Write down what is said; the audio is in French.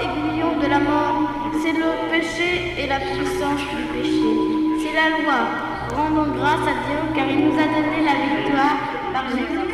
aiguillon de la mort, c'est le péché et la puissance du péché. C'est la loi. Rendons grâce à Dieu car il nous a donné la victoire par Jésus-Christ.